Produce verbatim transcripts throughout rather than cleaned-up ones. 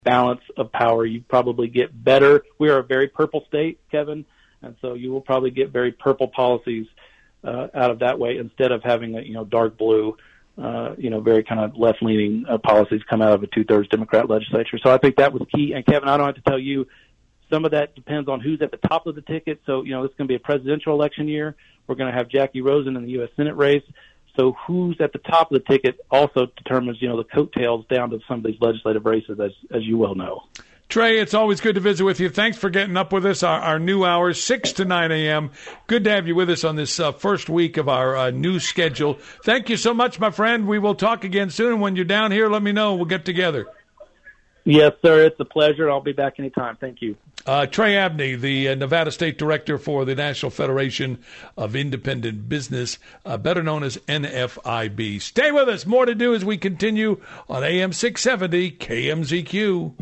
balance of power. You probably get better. We are a very purple state, Kevin, and so you will probably get very purple policies uh, out of that way instead of having a, you know, dark blue, uh, you know, very kind of left-leaning uh, policies come out of a two-thirds Democrat legislature. So I think that was key. And, Kevin, I don't have to tell you, some of that depends on who's at the top of the ticket. So, you know, it's going to be a presidential election year. We're going to have Jackie Rosen in the U S Senate race. So who's at the top of the ticket also determines, you know, the coattails down to some of these legislative races, as as you well know. Trey, it's always good to visit with you. Thanks for getting up with us. Our, our new hours, six to nine a.m. Good to have you with us on this uh, first week of our uh, new schedule. Thank you so much, my friend. We will talk again soon. When you're down here, let me know. We'll get together. Yes, sir. It's a pleasure. I'll be back anytime. Thank you. Uh, Trey Abney, the uh, Nevada State Director for the National Federation of Independent Business, uh, better known as N F I B. Stay with us. More to do as we continue on A M six seventy K M Z Q.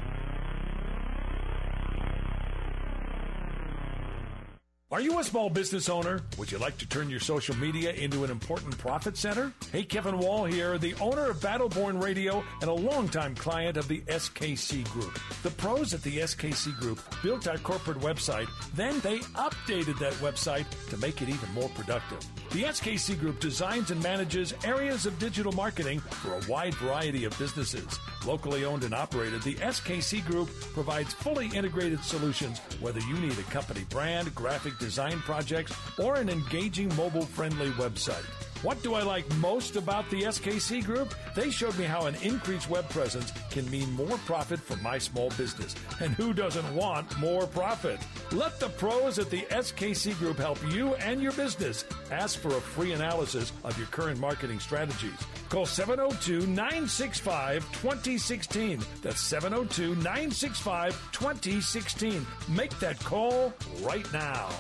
Are you a small business owner? Would you like to turn your social media into an important profit center? Hey, Kevin Wall here, the owner of Battleborn Radio and a longtime client of the S K C Group. The pros at the S K C Group built our corporate website, then they updated that website to make it even more productive. The S K C Group designs and manages areas of digital marketing for a wide variety of businesses. Locally owned and operated, the S K C Group provides fully integrated solutions, whether you need a company brand, graphic design projects, or an engaging mobile-friendly website. What do I like most about the S K C Group? They showed me how an increased web presence can mean more profit for my small business. And who doesn't want more profit? Let the pros at the S K C Group help you and your business. Ask for a free analysis of your current marketing strategies. Call seven oh two, nine six five, two oh one six. That's seven oh two, nine six five, two oh one six. Make that call right now.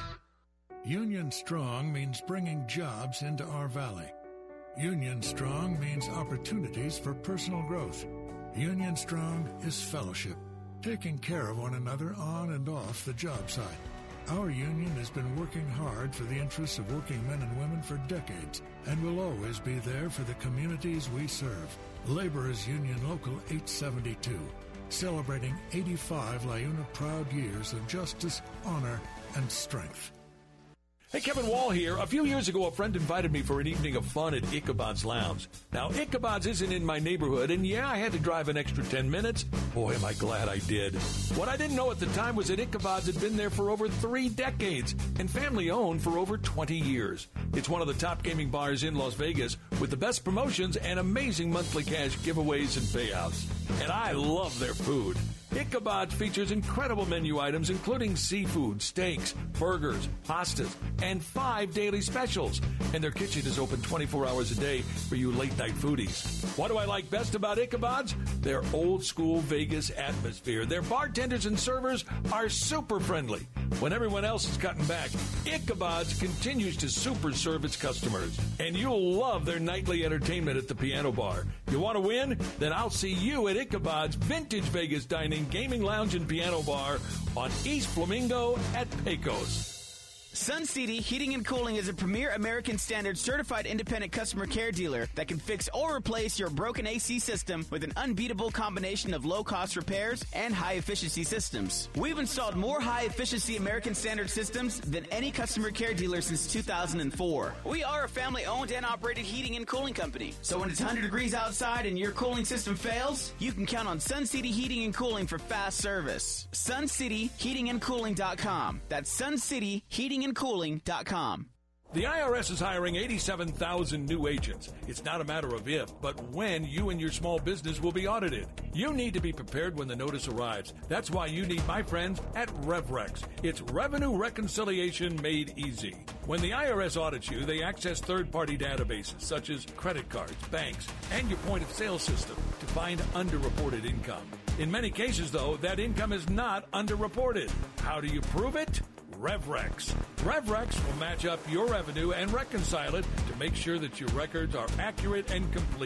Union Strong means bringing jobs into our valley. Union Strong means opportunities for personal growth. Union Strong is fellowship, taking care of one another on and off the job site. Our union has been working hard for the interests of working men and women for decades and will always be there for the communities we serve. Laborers Union Local eight seventy-two, celebrating eighty-five LiUNA proud years of justice, honor, and strength. Hey, Kevin Wall here. A few years ago, a friend invited me for an evening of fun at Ichabod's Lounge. Now, Ichabod's isn't in my neighborhood, and yeah, I had to drive an extra ten minutes. Boy, am I glad I did. What I didn't know at the time was that Ichabod's had been there for over three decades and family-owned for over twenty years. It's one of the top gaming bars in Las Vegas with the best promotions and amazing monthly cash giveaways and payouts. And I love their food. Ichabod features incredible menu items including seafood, steaks, burgers, pastas, and five daily specials. And their kitchen is open twenty-four hours a day for you late-night foodies. What do I like best about Ichabod's? Their old-school Vegas atmosphere. Their bartenders and servers are super friendly. When everyone else is cutting back, Ichabod's continues to super serve its customers. And you'll love their nightly entertainment at the piano bar. You want to win? Then I'll see you at Ichabod's Vintage Vegas Dining, Gaming Lounge, and Piano Bar on East Flamingo at Pecos. Sun City Heating and Cooling is a premier American Standard certified independent customer care dealer that can fix or replace your broken A C system with an unbeatable combination of low-cost repairs and high-efficiency systems. We've installed more high-efficiency American Standard systems than any customer care dealer since two thousand four. We are a family-owned and operated heating and cooling company, so when it's one hundred degrees outside and your cooling system fails, you can count on Sun City Heating and Cooling for fast service. sun city heating and cooling dot com. That's sun city heating and cooling dot com. The I R S is hiring eighty-seven thousand new agents. It's not a matter of if, but when you and your small business will be audited. You need to be prepared when the notice arrives. That's why you need my friends at RevRex. It's revenue reconciliation made easy. When the I R S audits you, they access third-party databases such as credit cards, banks, and your point-of-sale system to find underreported income. In many cases, though, that income is not underreported. How do you prove it? RevRex. RevRex will match up your revenue and reconcile it to make sure that your records are accurate and complete.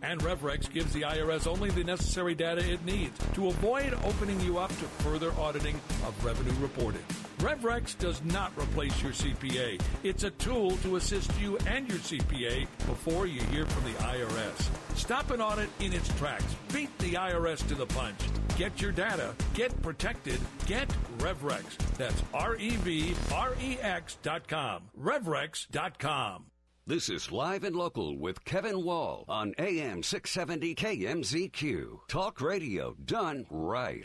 And RevRex gives the I R S only the necessary data it needs to avoid opening you up to further auditing of revenue reporting. RevRex does not replace your C P A. It's a tool to assist you and your C P A before you hear from the I R S. Stop an audit in its tracks. Beat the I R S to the punch. Get your data. Get protected. Get RevRex. That's R E V R E X dot com. RevRex dot com. This is Live and Local with Kevin Wall on A M six seventy K M Z Q. Talk radio done right.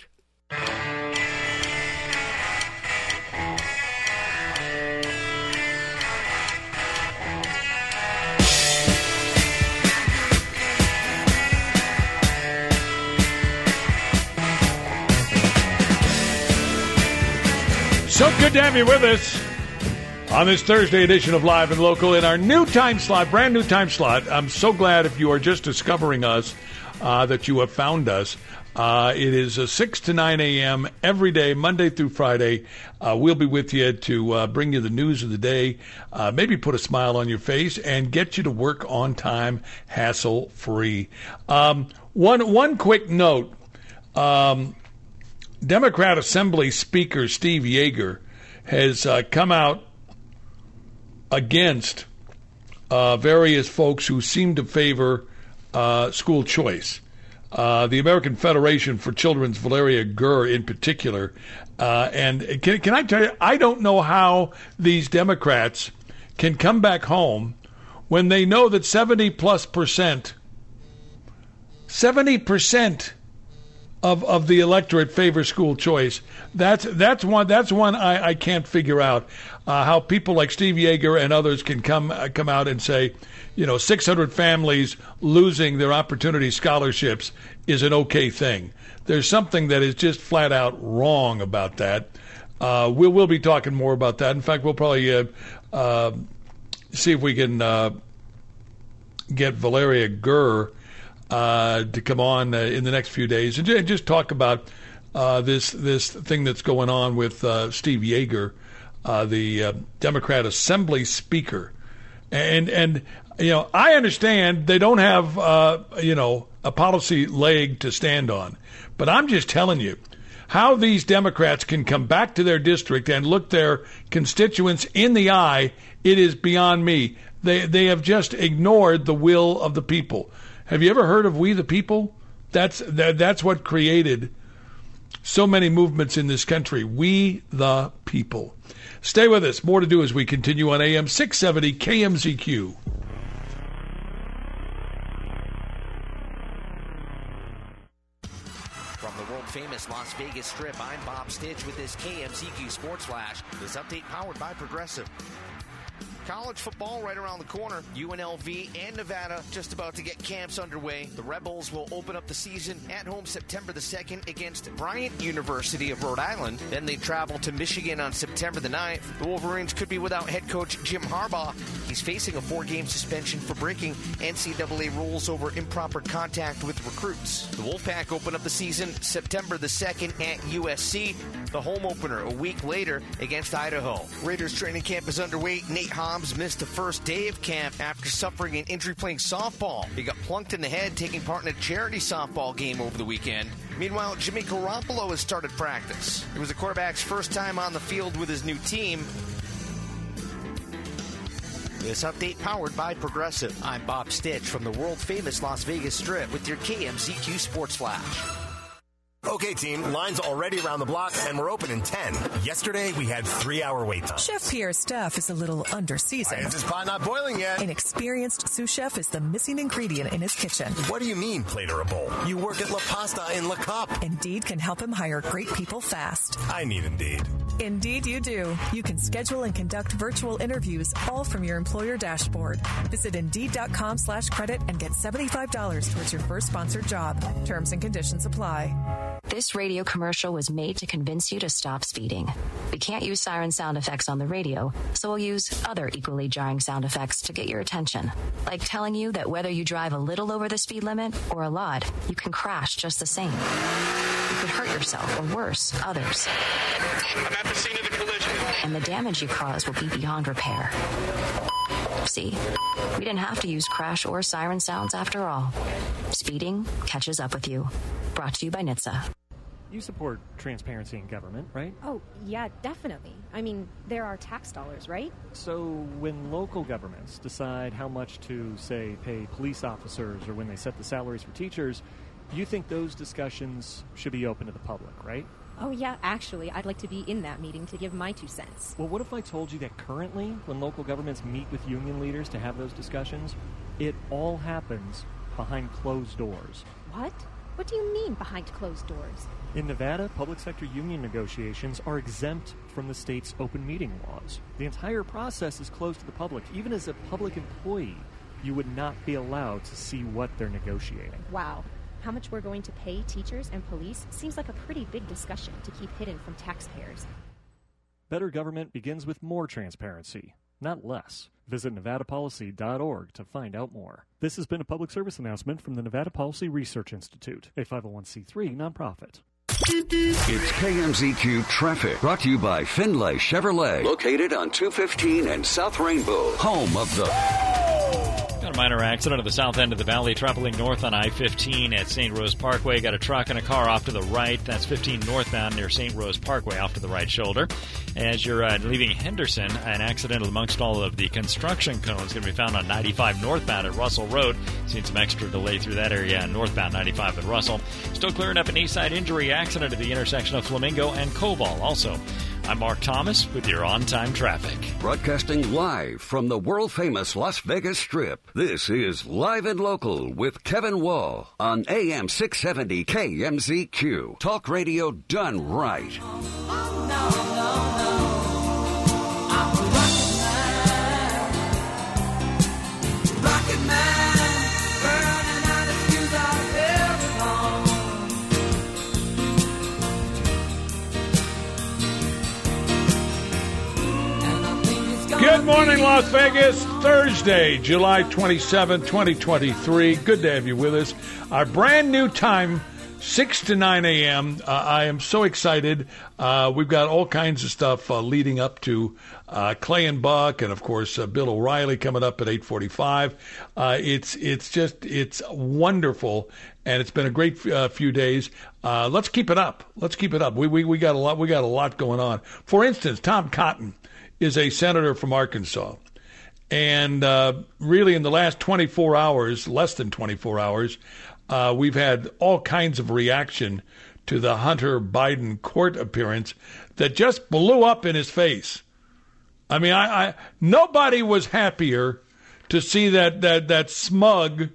So good to have you with us on this Thursday edition of Live and Local in our new time slot, brand new time slot. I'm so glad if you are just discovering us uh, that you have found us. Uh, it is uh, six to nine a.m. every day, Monday through Friday. Uh, we'll be with you to uh, bring you the news of the day, uh, maybe put a smile on your face, and get you to work on time, hassle-free. Um, one, one quick note. Um, Democrat Assembly Speaker Steve Yeager has uh, come out against uh, various folks who seem to favor uh, school choice. Uh, the American Federation for Children's Valeria Gurr in particular. Uh, and can, can I tell you, I don't know how these Democrats can come back home when they know that seventy plus percent, seventy percent of of the electorate favor school choice. That's that's one that's one I, I can't figure out uh, how people like Steve Yeager and others can come uh, come out and say, you know, six hundred families losing their opportunity scholarships is an okay thing. There's something that is just flat out wrong about that. Uh, we'll we'll be talking more about that. In fact, we'll probably uh, uh, see if we can uh, get Valeria Gurr Uh, to come on uh, in the next few days and just talk about uh, this this thing that's going on with uh, Steve Yeager, uh, the uh, Democrat Assembly Speaker, and and you know I understand they don't have uh, you know a policy leg to stand on, but I'm just telling you how these Democrats can come back to their district and look their constituents in the eye. It is beyond me. They they have just ignored the will of the people. Have you ever heard of We the People? That's that, that's what created so many movements in this country. We the People. Stay with us. More to do as we continue on A M six seventy K M Z Q. From the world-famous Las Vegas Strip, I'm Bob Stitch with this K M Z Q Sports Flash. This update powered by Progressive. College football right around the corner. U N L V and Nevada just about to get camps underway. The Rebels will open up the season at home September the second against Bryant University of Rhode Island. Then they travel to Michigan on September the ninth. The Wolverines could be without head coach Jim Harbaugh. He's facing a four-game suspension for breaking N C double A rules over improper contact with recruits. The Wolfpack open up the season September the second at U S C. The home opener a week later against Idaho. Raiders training camp is underway. Nate Hobbs missed the first day of camp after suffering an injury playing softball. He got plunked in the head taking part in a charity softball game over the weekend. Meanwhile, Jimmy Garoppolo has started practice. It was the quarterback's first time on the field with his new team. This update powered by Progressive. I'm Bob Stitch from the world-famous Las Vegas Strip with your K M Z Q Sports Flash. Okay, team, line's already around the block, and we're open in ten. Yesterday, we had three-hour wait time. Chef Pierre's staff is a little under-seasoned. Is his pot not boiling yet? An experienced sous chef is the missing ingredient in his kitchen. What do you mean, plate or a bowl? You work at La Pasta in La Cup. Indeed can help him hire great people fast. I need Indeed. Indeed you do. You can schedule and conduct virtual interviews all from your employer dashboard. Visit Indeed.com slash credit and get seventy-five dollars towards your first sponsored job. Terms and conditions apply. This radio commercial was made to convince you to stop speeding. We can't use siren sound effects on the radio, so we'll use other equally jarring sound effects to get your attention. Like telling you that whether you drive a little over the speed limit or a lot, you can crash just the same. You could hurt yourself or worse, others. I'm at the scene of the collision. And the damage you cause will be beyond repair. See? We didn't have to use crash or siren sounds after all. Speeding catches up with you. Brought to you by N H T S A. You support transparency in government, right? Oh, yeah, definitely. I mean, there are tax dollars, right? So when local governments decide how much to, say, pay police officers or when they set the salaries for teachers, you think those discussions should be open to the public, right? Oh, yeah, actually, I'd like to be in that meeting to give my two cents. Well, what if I told you that currently, when local governments meet with union leaders to have those discussions, it all happens behind closed doors? What? What do you mean, behind closed doors? In Nevada, public sector union negotiations are exempt from the state's open meeting laws. The entire process is closed to the public. Even as a public employee, you would not be allowed to see what they're negotiating. Wow. How much we're going to pay teachers and police seems like a pretty big discussion to keep hidden from taxpayers. Better government begins with more transparency, not less. Visit nevada policy dot org to find out more. This has been a public service announcement from the Nevada Policy Research Institute, a five oh one c three nonprofit. It's K M Z Q Traffic, brought to you by Finlay Chevrolet, located on two fifteen and South Rainbow, home of the... Got a minor accident at the south end of the valley, traveling north on I fifteen at Saint Rose Parkway. Got a truck and a car off to the right. That's fifteen northbound near Saint Rose Parkway, off to the right shoulder. As you're uh, leaving Henderson, an accident amongst all of the construction cones going to be found on ninety-five northbound at Russell Road. Seen some extra delay through that area on northbound ninety-five at Russell. Still clearing up an east side injury accident at the intersection of Flamingo and Koval. Also, I'm Mark Thomas with your on-time traffic. Broadcasting live from the world-famous Las Vegas Strip, this is Live and Local with Kevin Wall on A M six seventy K M Z Q. Talk radio done right. Oh, no, no, no. I'm a rocket man. Rocket man. Burning out his fuse out every home. Good morning, Las Vegas. Thursday, July twenty-seventh, twenty twenty-three. Good to have you with us. Our brand new time, six to nine a.m. Uh, I am so excited. Uh, we've got all kinds of stuff uh, leading up to uh, Clay and Buck, and of course uh, Bill O'Reilly coming up at eight forty-five. Uh, it's it's just it's wonderful, and it's been a great uh, few days. Uh, let's keep it up. Let's keep it up. We we we got a lot. We got a lot going on. For instance, Tom Cotton is a senator from Arkansas. And uh, really in the last twenty-four hours, less than twenty-four hours, uh, we've had all kinds of reaction to the Hunter Biden court appearance that just blew up in his face. I mean, I, I nobody was happier to see that that, that smug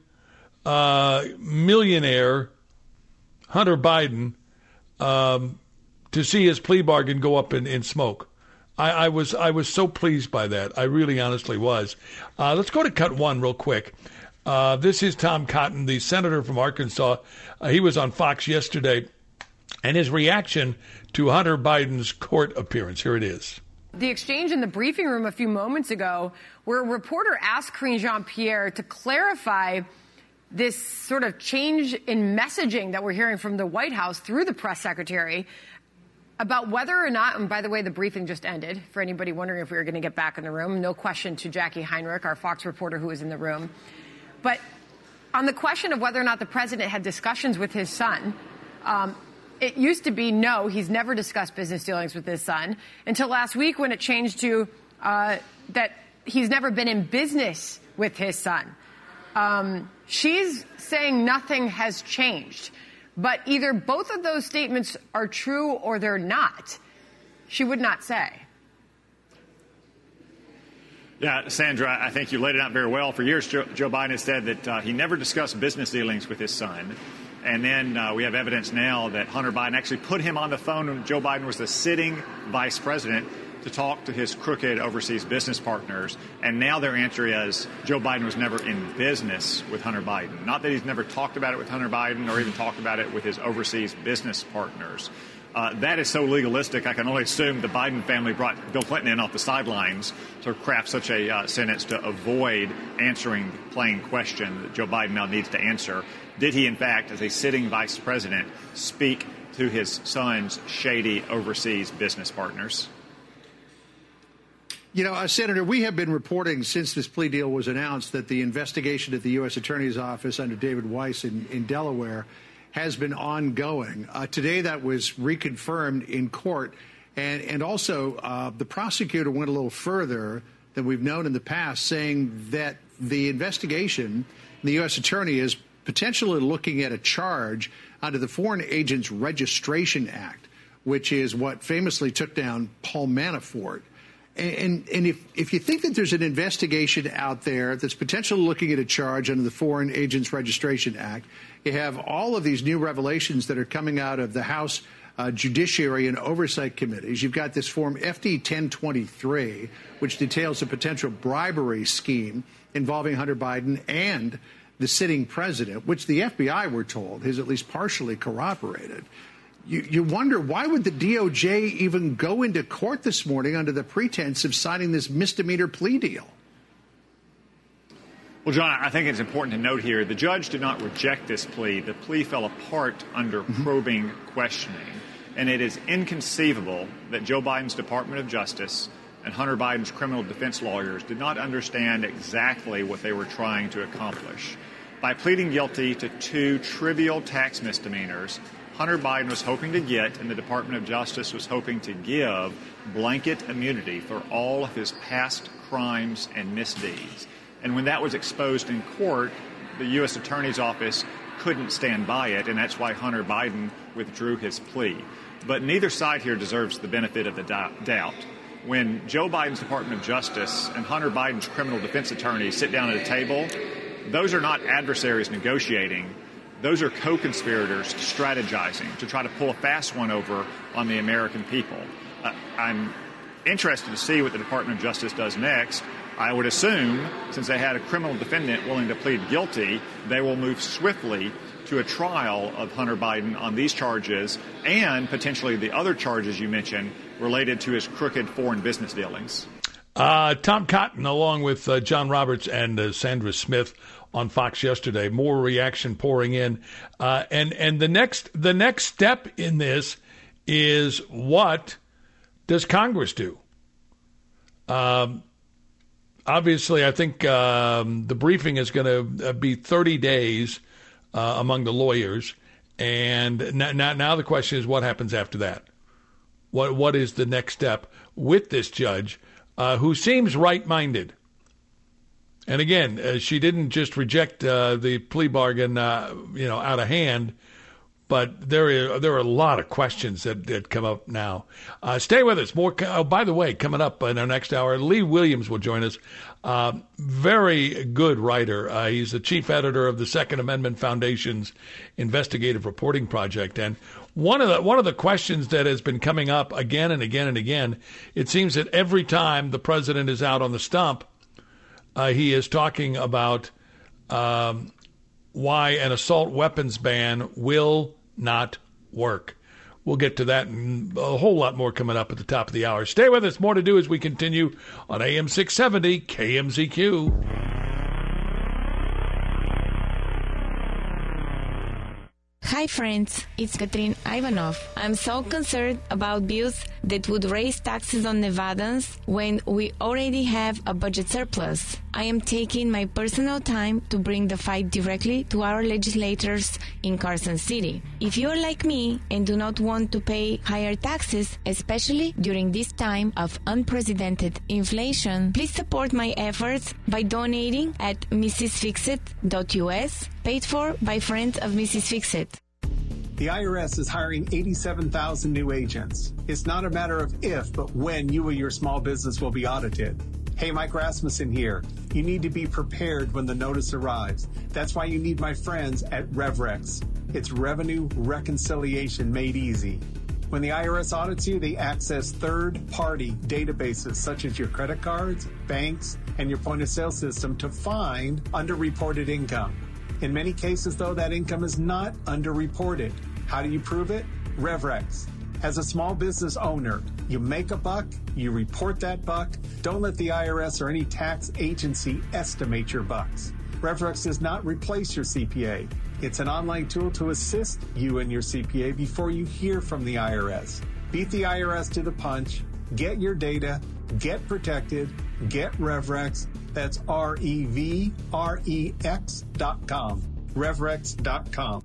uh, millionaire, Hunter Biden, um, to see his plea bargain go up in, in smoke. I, I was I was so pleased by that. I really honestly was. Uh, let's go to cut one real quick. Uh, this is Tom Cotton, the senator from Arkansas. Uh, he was on Fox yesterday, and his reaction to Hunter Biden's court appearance. Here it is. The exchange in the briefing room a few moments ago where a reporter asked Karine Jean-Pierre to clarify this sort of change in messaging that we're hearing from the White House through the press secretary about whether or not, and by the way, the briefing just ended, for anybody wondering if we were going to get back in the room. No question to Jackie Heinrich, our Fox reporter who was in the room. But on the question of whether or not the president had discussions with his son, um, it used to be no, he's never discussed business dealings with his son, until last week when it changed to uh, that he's never been in business with his son. Um, she's saying nothing has changed. But either both of those statements are true or they're not. She would not say. Yeah, Sandra, I think you laid it out very well. For years, Joe, Joe Biden has said that uh, he never discussed business dealings with his son. And then uh, we have evidence now that Hunter Biden actually put him on the phone when Joe Biden was the sitting vice president to talk to his crooked overseas business partners. And now their answer is Joe Biden was never in business with Hunter Biden. Not that he's never talked about it with Hunter Biden or even talked about it with his overseas business partners. Uh, that is so legalistic, I can only assume the Biden family brought Bill Clinton in off the sidelines to craft such a uh, sentence to avoid answering the plain question that Joe Biden now needs to answer. Did he, in fact, as a sitting vice president, speak to his son's shady overseas business partners? You know, uh, Senator, we have been reporting since this plea deal was announced that the investigation at the U S Attorney's Office under David Weiss in, in Delaware has been ongoing. Uh, today that was reconfirmed in court. And, and also uh, the prosecutor went a little further than we've known in the past, saying that the investigation, the U S Attorney is potentially looking at a charge under the Foreign Agents Registration Act, which is what famously took down Paul Manafort. And, and if, if you think that there's an investigation out there that's potentially looking at a charge under the Foreign Agents Registration Act, you have all of these new revelations that are coming out of the House uh, Judiciary and Oversight Committees. You've got this Form F D ten twenty-three, which details a potential bribery scheme involving Hunter Biden and the sitting president, which the F B I, we're told, has at least partially corroborated. You, you wonder, why would the D O J even go into court this morning under the pretense of signing this misdemeanor plea deal? Well, John, I think it's important to note here, the judge did not reject this plea. The plea fell apart under mm-hmm. probing questioning. And it is inconceivable that Joe Biden's Department of Justice and Hunter Biden's criminal defense lawyers did not understand exactly what they were trying to accomplish. By pleading guilty to two trivial tax misdemeanors, Hunter Biden was hoping to get, and the Department of Justice was hoping to give, blanket immunity for all of his past crimes and misdeeds. And when that was exposed in court, the U S Attorney's Office couldn't stand by it, and that's why Hunter Biden withdrew his plea. But neither side here deserves the benefit of the doubt. When Joe Biden's Department of Justice and Hunter Biden's criminal defense attorneys sit down at a table, those are not adversaries negotiating. Those are co-conspirators strategizing to try to pull a fast one over on the American people. Uh, I'm interested to see what the Department of Justice does next. I would assume, since they had a criminal defendant willing to plead guilty, they will move swiftly to a trial of Hunter Biden on these charges and potentially the other charges you mentioned related to his crooked foreign business dealings. Uh, Tom Cotton, along with uh, John Roberts and uh, Sandra Smith on Fox yesterday. More reaction pouring in, uh, and and the next the next step in this is, what does Congress do? Um, obviously, I think um, the briefing is going to be thirty days uh, among the lawyers, and now, now now the question is, what happens after that? What what is the next step with this judge, uh, who seems right-minded? And again, uh, she didn't just reject uh, the plea bargain, uh, you know, out of hand, but there are, there are a lot of questions that, that come up now. Uh, stay with us. More. Oh, by the way, coming up in our next hour, Lee Williams will join us. Uh, very good writer. Uh, he's the chief editor of the Second Amendment Foundation's Investigative Reporting Project. And one of the one of the questions that has been coming up again and again and again, it seems that every time the president is out on the stump, Uh, he is talking about um, why an assault weapons ban will not work. We'll get to that and a whole lot more coming up at the top of the hour. Stay with us. More to do as we continue on A M six seventy K M Z Q. Hi friends, it's Katrin Ivanov. I'm so concerned about bills that would raise taxes on Nevadans when we already have a budget surplus. I am taking my personal time to bring the fight directly to our legislators in Carson City. If you are like me and do not want to pay higher taxes, especially during this time of unprecedented inflation, please support my efforts by donating at Missus Fixit dot U S, paid for by friends of Missus Fixit. The I R S is hiring eighty-seven thousand new agents. It's not a matter of if, but when you or your small business will be audited. Hey, Mike Rasmussen here. You need to be prepared when the notice arrives. That's why you need my friends at RevRex. It's revenue reconciliation made easy. When the I R S audits you, they access third-party databases such as your credit cards, banks, and your point-of-sale system to find underreported income. In many cases, though, that income is not underreported. How do you prove it? RevRex. As a small business owner, you make a buck, you report that buck. Don't let the I R S or any tax agency estimate your bucks. RevRex does not replace your C P A. It's an online tool to assist you and your C P A before you hear from the I R S. Beat the I R S to the punch, get your data, Get protected. Get RevRex. That's R E V R E X dot com. RevRex dot com.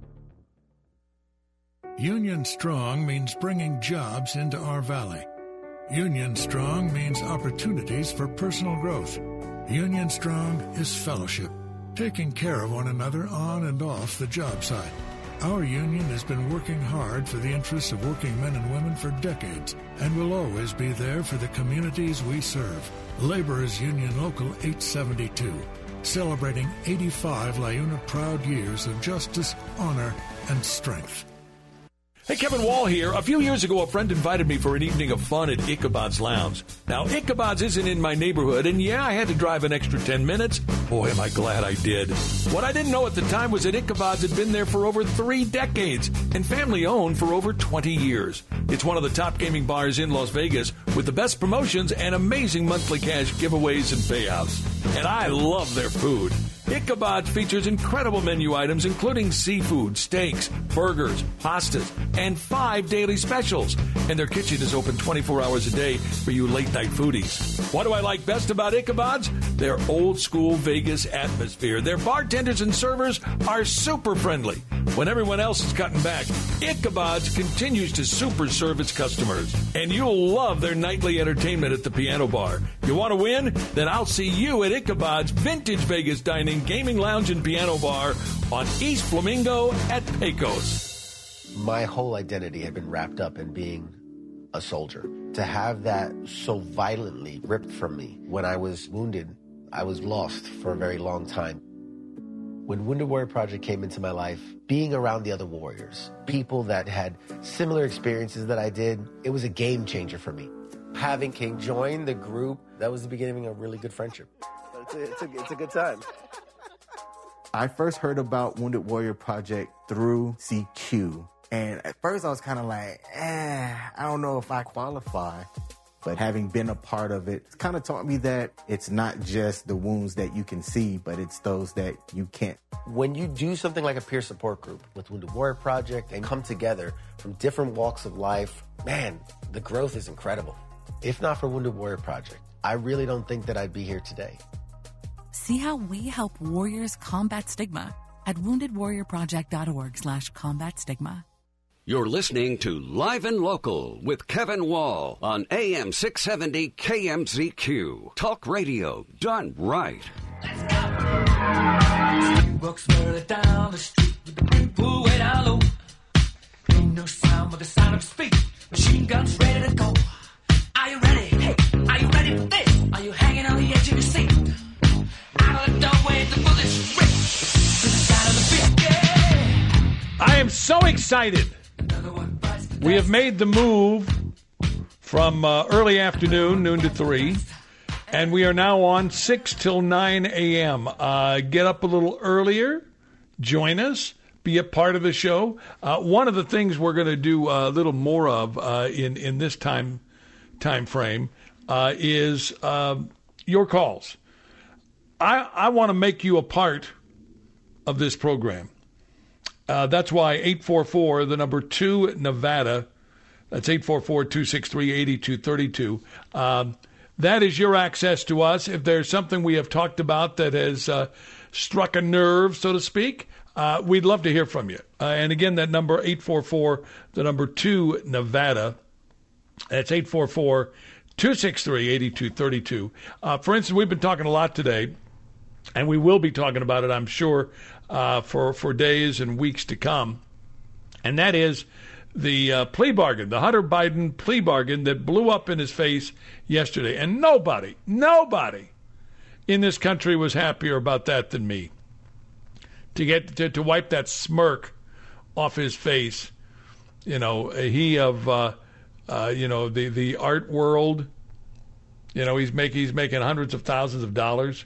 Union Strong means bringing jobs into our valley. Union Strong means opportunities for personal growth. Union Strong is fellowship, taking care of one another on and off the job site. Our union has been working hard for the interests of working men and women for decades and will always be there for the communities we serve. Laborers Union Local eight seventy-two, celebrating eighty-five LiUNA proud years of justice, honor, and strength. Hey, Kevin Wall here. A few years ago, a friend invited me for an evening of fun at Ichabod's Lounge. Now, Ichabod's isn't in my neighborhood, and yeah, I had to drive an extra ten minutes. Boy, am I glad I did. What I didn't know at the time was that Ichabod's had been there for over three decades and family-owned for over twenty years. It's one of the top gaming bars in Las Vegas with the best promotions and amazing monthly cash giveaways and payouts. And I love their food. Ichabod's features incredible menu items, including seafood, steaks, burgers, pastas, and five daily specials. And their kitchen is open twenty-four hours a day for you late-night foodies. What do I like best about Ichabod's? Their old-school Vegas atmosphere. Their bartenders and servers are super friendly. When everyone else is cutting back, Ichabod's continues to super serve its customers. And you'll love their nightly entertainment at the piano bar. You want to win? Then I'll see you at Ichabod's Vintage Vegas Dining, Gaming Lounge, and Piano Bar on East Flamingo at Pecos. My whole identity had been wrapped up in being a soldier. To have that so violently ripped from me when I was wounded, I was lost for a very long time. When Wounded Warrior Project came into my life, being around the other warriors, people that had similar experiences that I did, it was a game changer for me. Having King join the group, that was the beginning of a really good friendship. It's a, it's a, it's a good time. I first heard about Wounded Warrior Project through C Q. And at first I was kind of like, eh, I don't know if I qualify. But having been a part of it, it's kind of taught me that it's not just the wounds that you can see, but it's those that you can't. When you do something like a peer support group with Wounded Warrior Project and come together from different walks of life, man, the growth is incredible. If not for Wounded Warrior Project, I really don't think that I'd be here today. See how we help warriors combat stigma at wounded warrior project dot org slash combat stigma. You're listening to Live and Local with Kevin Wall on A M six seventy K M Z Q. Talk radio done right. Walks further down the street with the big pool way down low. Ain't no sound but the sound of speed. Machine guns ready to go. Are you ready? Hey, are you ready for this? Are you hanging on the edge of your seat? Out of the doorway, the bullets rip to the side of the beat. Yeah. I am so excited. We have made the move from uh, early afternoon, noon to three, and we are now on six till nine a.m. Uh, get up a little earlier, join us, be a part of the show. Uh, one of the things we're going to do a little more of uh, in, in this time, time frame uh, is uh, your calls. I, I want to make you a part of this program. Uh, that's why eight four four, the number two, Nevada, that's eight four four, two six three, eight two three two. Um, that is your access to us. If there's something we have talked about that has uh, struck a nerve, so to speak, uh, we'd love to hear from you. Uh, and again, that number, eight four four, the number two, Nevada, that's eight four four, two six three, eight two three two. Uh, for instance, we've been talking a lot today, and we will be talking about it, I'm sure, Uh, for, for days and weeks to come, and that is the uh, plea bargain, the Hunter Biden plea bargain that blew up in his face yesterday. And nobody, nobody in this country was happier about that than me. To get to, to wipe that smirk off his face, you know, he of uh, uh, you know the, the art world, you know, he's making he's making hundreds of thousands of dollars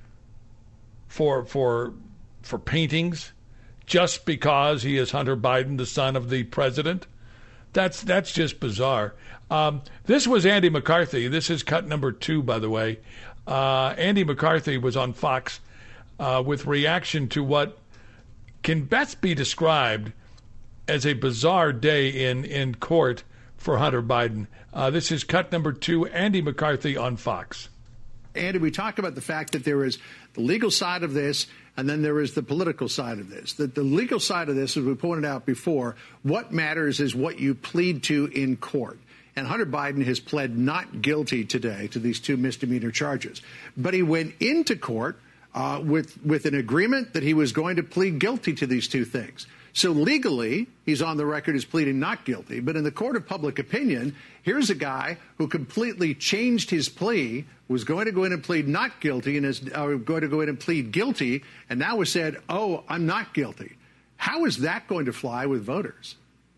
for for. for paintings just because he is Hunter Biden, the son of the president. That's that's just bizarre. Um, this was Andy McCarthy. This is cut number two, by the way. Uh, Andy McCarthy was on Fox uh, with reaction to what can best be described as a bizarre day in, in court for Hunter Biden. Uh, this is cut number two, Andy McCarthy on Fox. Andy, we talk about the fact that there is the legal side of this, and then there is the political side of this. The, the legal side of this, as we pointed out before, what matters is what you plead to in court. And Hunter Biden has pled not guilty today to these two misdemeanor charges. But he went into court uh, with, with an agreement that he was going to plead guilty to these two things. So legally, he's on the record as pleading not guilty. But in the court of public opinion, here's a guy who completely changed his plea, was going to go in and plead not guilty, and is uh, going to go in and plead guilty, and now has said, oh, I'm not guilty. How is that going to fly with voters?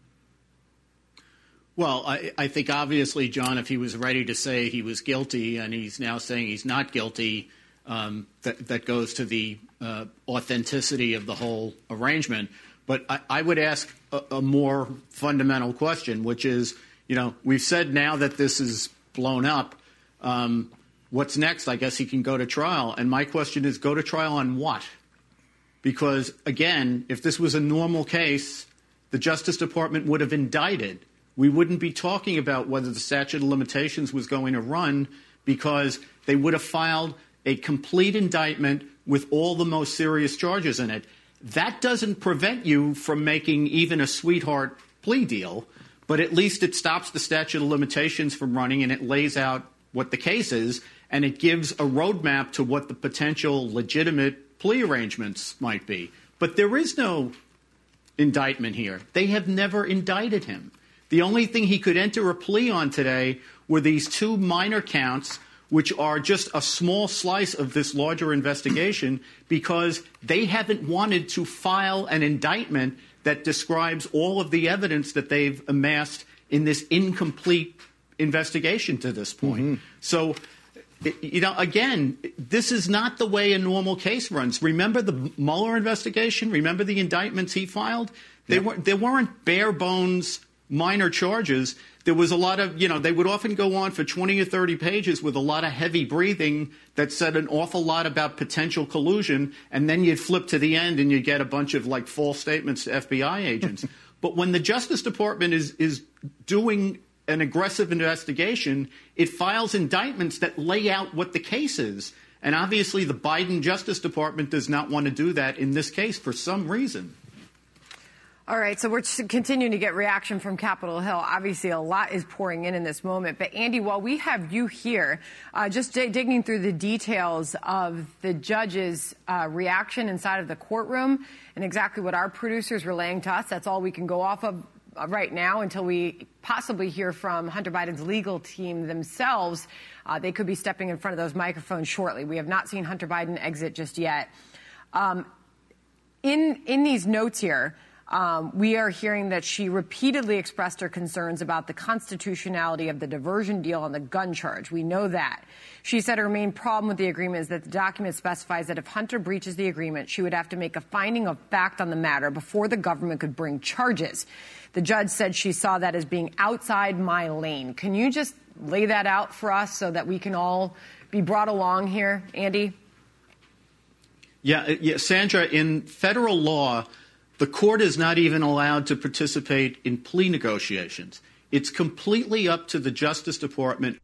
Well, I, I think obviously, John, if he was ready to say he was guilty and he's now saying he's not guilty, um, that, that goes to the uh, authenticity of the whole arrangement. But I, I would ask a, a more fundamental question, which is, you know, we've said now that this is blown up. Um, what's next? I guess he can go to trial. And my question is, go to trial on what? Because, again, if this was a normal case, the Justice Department would have indicted. We wouldn't be talking about whether the statute of limitations was going to run, because they would have filed a complete indictment with all the most serious charges in it. That doesn't prevent you from making even a sweetheart plea deal, but at least it stops the statute of limitations from running, and it lays out what the case is, and it gives a roadmap to what the potential legitimate plea arrangements might be. But there is no indictment here. They have never indicted him. The only thing he could enter a plea on today were these two minor counts, which are just a small slice of this larger investigation, because they haven't wanted to file an indictment that describes all of the evidence that they've amassed in this incomplete investigation to this point. Mm-hmm. So, you know, again, this is not the way a normal case runs. Remember the Mueller investigation? Remember the indictments he filed? They Yep. weren't, they weren't bare bones minor charges. There was a lot of, you know, they would often go on for twenty or thirty pages with a lot of heavy breathing that said an awful lot about potential collusion, and then you'd flip to the end and you'd get a bunch of, like, false statements to F B I agents. But when the Justice Department is is doing an aggressive investigation, it files indictments that lay out what the case is. And obviously the Biden Justice Department does not want to do that in this case for some reason. All right, so we're continuing to get reaction from Capitol Hill. Obviously, a lot is pouring in in this moment. But, Andy, while we have you here, uh, just d- digging through the details of the judge's uh, reaction inside of the courtroom and exactly what our producers relaying to us, that's all we can go off of uh, right now until we possibly hear from Hunter Biden's legal team themselves. Uh, they could be stepping in front of those microphones shortly. We have not seen Hunter Biden exit just yet. Um, in in these notes here, Um, we are hearing that she repeatedly expressed her concerns about the constitutionality of the diversion deal on the gun charge. We know that. She said her main problem with the agreement is that the document specifies that if Hunter breaches the agreement, she would have to make a finding of fact on the matter before the government could bring charges. The judge said she saw that as being outside my lane. Can you just lay that out for us so that we can all be brought along here, Andy? Yeah, yeah, Sandra, in federal law, the court is not even allowed to participate in plea negotiations. It's completely up to the Justice Department.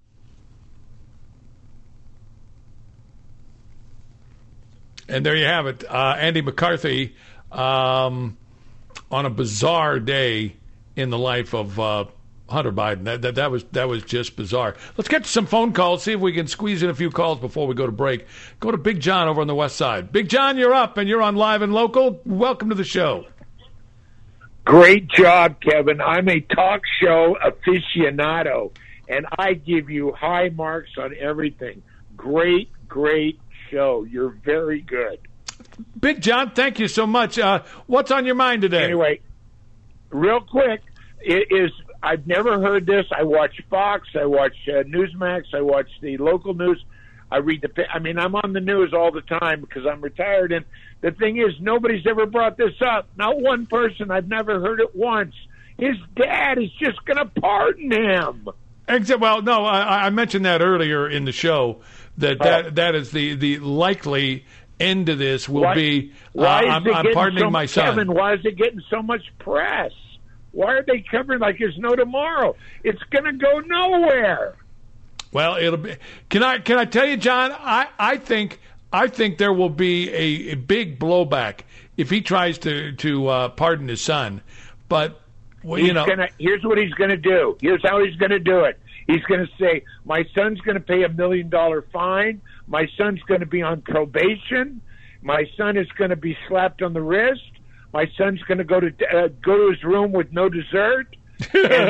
And there you have it. Uh, Andy McCarthy um, on a bizarre day in the life of uh, Hunter Biden. That, that, that was that was just bizarre. Let's get to some phone calls, see if we can squeeze in a few calls before we go to break. Go to Big John over on the west side. Big John, you're up, and you're on Live and Local. Welcome to the show. Great job, Kevin. I'm a talk show aficionado, and I give you high marks on everything. Great, great show. You're very good. Big John, thank you so much. Uh, what's on your mind today? Anyway, real quick, it is I've never heard this. I watch Fox. I watch uh, Newsmax. I watch the local news. I read the – I mean, I'm on the news all the time because I'm retired. And the thing is, nobody's ever brought this up. Not one person. I've never heard it once. His dad is just going to pardon him. Except, well, no, I, I mentioned that earlier in the show, that that, uh, that is the, the likely end of this will why, be uh, why is I'm, it I'm pardoning so, my son. Kevin, why is it getting so much press? Why are they covering like there's no tomorrow? It's going to go nowhere. Well, it'll be. Can I can I tell you, John? I, I think I think there will be a, a big blowback if he tries to to uh, pardon his son. But well, he's you know, gonna, here's what he's going to do. Here's how he's going to do it. He's going to say, "My son's going to pay a million dollar fine. My son's going to be on probation. My son is going to be slapped on the wrist. My son's going to go to uh, go to his room with no dessert." And